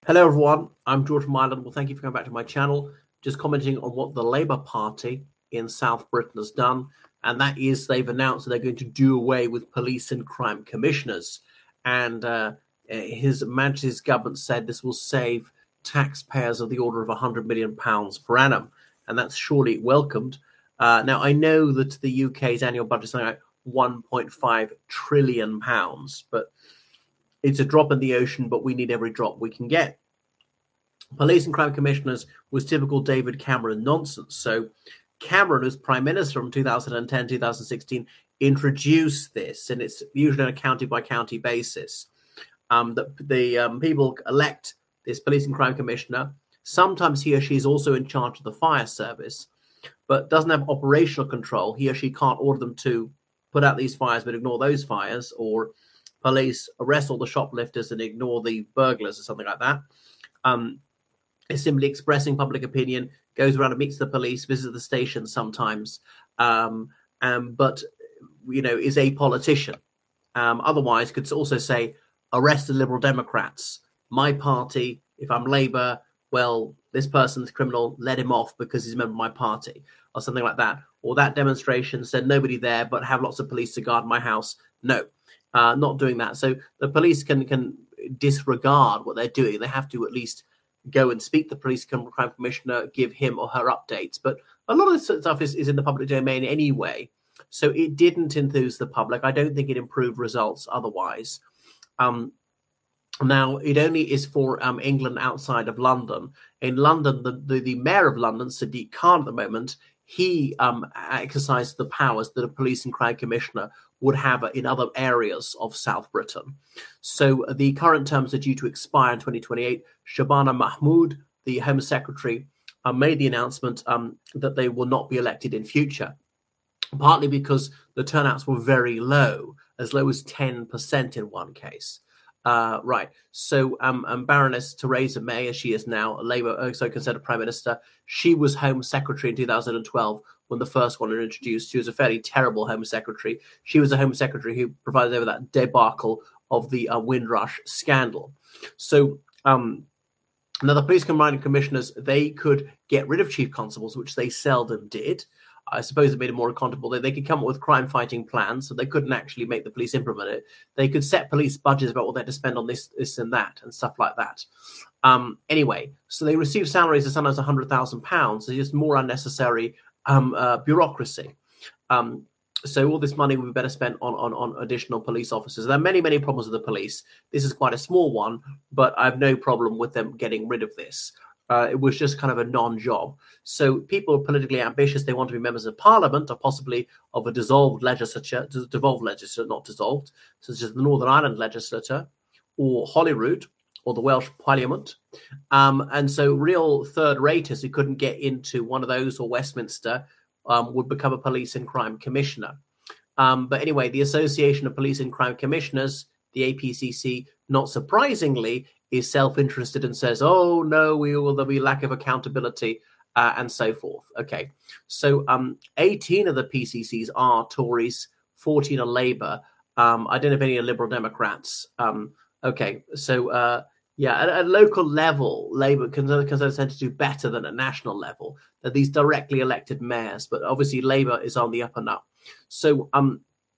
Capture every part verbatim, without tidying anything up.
Hello, everyone. I'm George from Ireland. Well, thank you for coming back to my channel. Just commenting on what the Labour Party in South Britain has done, and that is they've announced that they're going to do away with police and crime commissioners. And uh, His Majesty's government said this will save taxpayers of the order of one hundred million pounds per annum, and that's surely welcomed. Uh, now, I know that the U K's annual budget is something like one point five trillion pounds, but it's a drop in the ocean, but we need every drop we can get. Police and crime commissioners was typical David Cameron nonsense. So Cameron, as Prime Minister from two thousand ten, two thousand sixteen, introduced this, and it's usually on a county by county basis. Um, the the um, people elect this police and crime commissioner. Sometimes he or she is also in charge of the fire service, but doesn't have operational control. He or she can't order them to put out these fires but ignore those fires, or police arrest all the shoplifters and ignore the burglars or something like that. Um, is simply expressing public opinion, goes around and meets the police, visits the station sometimes, um, um, but, you know, is a politician. Um, otherwise, could also say, arrest the Liberal Democrats. My party, if I'm Labour, well, this person's criminal, let him off because he's a member of my party, or something like that. Or that demonstration said nobody there, but have lots of police to guard my house. No, uh, not doing that. So the police can can disregard what they're doing. They have to at least go and speak to the police crime commissioner, give him or her updates. But a lot of this stuff is, is in the public domain anyway. So it didn't enthuse the public. I don't think it improved results otherwise. Um, now, it only is for um, England outside of London. In London, the, the, the mayor of London, Sadiq Khan at the moment, he um, exercised the powers that a police and crime commissioner would have in other areas of South Britain. So the current terms are due to expire in twenty twenty-eight. Shabana Mahmood, the Home Secretary, uh, made the announcement um, that they will not be elected in future, partly because the turnouts were very low, as low as ten percent in one case. Uh, right. So um, um, Baroness Theresa May, as she is now, a Labour, uh, so Conservative Prime Minister, she was Home Secretary in two thousand twelve when the first one was introduced. She was a fairly terrible Home Secretary. She was a Home Secretary who provided over that debacle of the uh, Windrush scandal. So um, now the police combined commissioners, they could get rid of chief constables, which they seldom did. I suppose it made it more accountable. They, they could come up with crime-fighting plans, so they couldn't actually make the police implement it. They could set police budgets about what they had to spend on this, this and that, and stuff like that. Um, anyway, so they receive salaries of sometimes one hundred thousand pounds. So just more unnecessary um, uh, bureaucracy. Um, so all this money would be better spent on, on, on additional police officers. There are many, many problems with the police. This is quite a small one, but I have no problem with them getting rid of this. Uh, it was just kind of a non-job. So people are politically ambitious. They want to be members of parliament or possibly of a dissolved legislature, devolved legislature, not dissolved, such as the Northern Ireland legislature or Holyrood or the Welsh Parliament. Um, and so real third raters who couldn't get into one of those or Westminster um, would become a police and crime commissioner. Um, but anyway, the Association of Police and Crime Commissioners, the A P C C, not surprisingly, is self-interested and says, oh, no, we will, there'll be lack of accountability uh, and so forth. Okay, so um, eighteen of the P C Cs are Tories, fourteen are Labour. Um, I don't know if any are Liberal Democrats. Um, okay, so uh, yeah, at a local level, Labour Conservatives tend to do better than at national level. They're these directly elected mayors, but obviously Labour is on the up and up. So, um,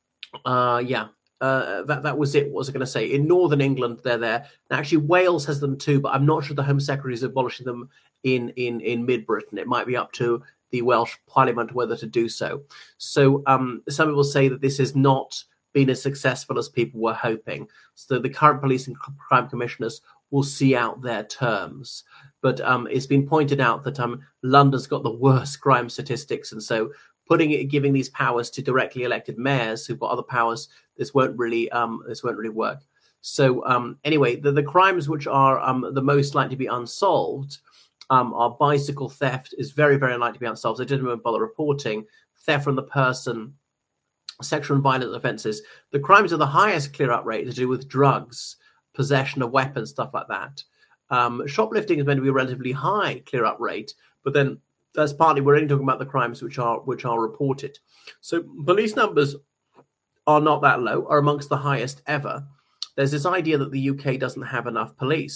uh, yeah. Uh, that that was it. What was I going to say? In Northern England, they're there. Now, actually, Wales has them too, but I'm not sure the Home Secretary is abolishing them in in in Mid Britain. It might be up to the Welsh Parliament whether to do so. So um, some people say that this has not been as successful as people were hoping. So the current police and crime commissioners will see out their terms. But um, it's been pointed out that um, London's got the worst crime statistics, and so putting it, giving these powers to directly elected mayors who've got other powers, this won't really, um, this won't really work. So um, anyway, the, the crimes which are um, the most likely to be unsolved um, are bicycle theft is very, very unlikely to be unsolved. They didn't even bother reporting. Theft from the person, sexual and violent offences. The crimes with the highest clear-up rate to do with drugs, possession of weapons, stuff like that. Um, shoplifting is meant to be a relatively high clear-up rate, but then that's partly we're only talking about the crimes which are which are reported. So police numbers are not that low, are amongst the highest ever. There's this idea that the U K doesn't have enough police.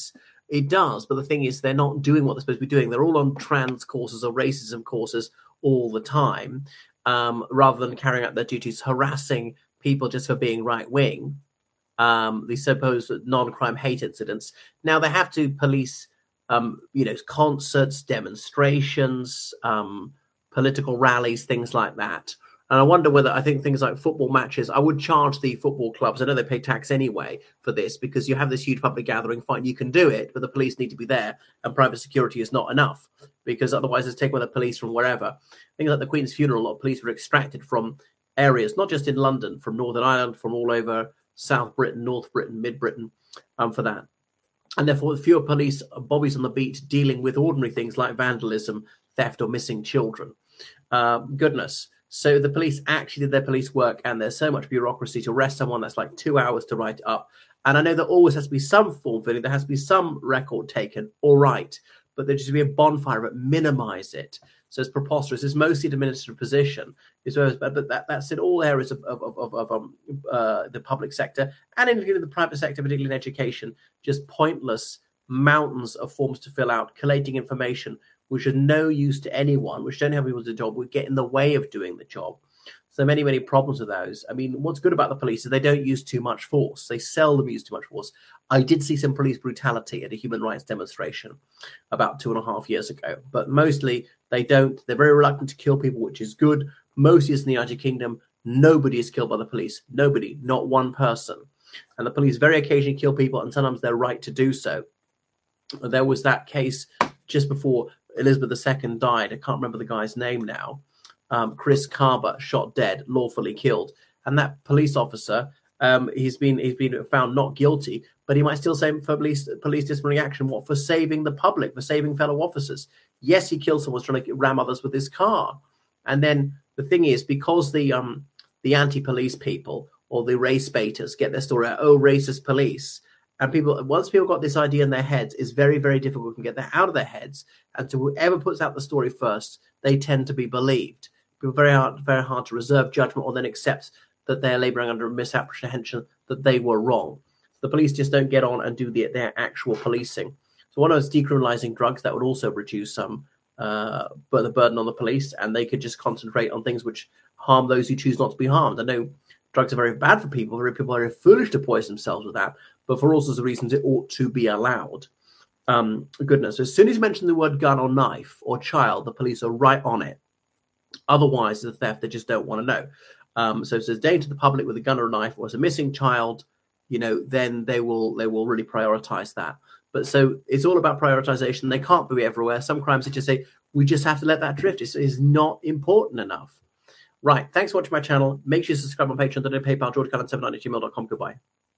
It does, but the thing is, they're not doing what they're supposed to be doing. They're all on trans courses or racism courses all the time, um, rather than carrying out their duties, harassing people just for being right-wing, um, these supposed non-crime hate incidents. Now, they have to police, um, you know, concerts, demonstrations, um, political rallies, things like that. And I wonder whether, I think things like football matches, I would charge the football clubs. I know they pay tax anyway for this, because you have this huge public gathering, fine, you can do it, but the police need to be there, and private security is not enough, because otherwise it's taken with the police from wherever. Things like the Queen's funeral, a lot of police were extracted from areas, not just in London, from Northern Ireland, from all over South Britain, North Britain, Mid Britain, um, for that. And therefore, fewer police bobbies on the beat dealing with ordinary things like vandalism, theft, or missing children. Uh, goodness. So the police actually did their police work, and there's so much bureaucracy to arrest someone that's like two hours to write it up. And I know there always has to be some form video, there has to be some record taken, all right, but there should be a bonfire, but minimize it. So it's preposterous. It's mostly an administrative position, but that, that's in all areas of, of, of, of um, uh, the public sector, and in the private sector, particularly in education. Just pointless mountains of forms to fill out, collating information which are no use to anyone, which don't help people to do the job, would get in the way of doing the job. So many, many problems with those. I mean, what's good about the police is they don't use too much force. They seldom use too much force. I did see some police brutality at a human rights demonstration about two and a half years ago, but mostly they don't. They're very reluctant to kill people, which is good. Mostly in the United Kingdom, nobody is killed by the police. Nobody, not one person. And the police very occasionally kill people, and sometimes they're right to do so. There was that case just before Elizabeth the Second died. I can't remember the guy's name now. Um, Chris Carver, shot dead, lawfully killed. And that police officer, um, he's been he's been found not guilty, but he might still say for police police disciplinary action. What, for saving the public, for saving fellow officers? Yes, he killed someone trying to ram others with his car. And then the thing is, because the um the anti-police people or the race baiters get their story out, oh, racist police. And people, once people got this idea in their heads, it's very, very difficult to get that out of their heads. And so whoever puts out the story first, they tend to be believed. People very hard, very hard to reserve judgment or then accept that they're laboring under a misapprehension that they were wrong. The police just don't get on and do the, their actual policing. So one is decriminalizing drugs. That would also reduce some uh, but the burden on the police, and they could just concentrate on things which harm those who choose not to be harmed. I know drugs are very bad for people. Very people are very foolish to poison themselves with that. But for all sorts of reasons, it ought to be allowed. Um, goodness, as soon as you mention the word gun or knife or child, the police are right on it. Otherwise, the theft, they just don't want to know. Um, so if there's danger to the public with a gun or a knife, or as a missing child, you know, then they will they will really prioritize that. But so it's all about prioritization. They can't be everywhere. Some crimes, they just say, we just have to let that drift. It's, it's not important enough. Right. Thanks for watching my channel. Make sure you subscribe on Patreon, PayPal, george cullen seven nine at gmail dot com. Goodbye.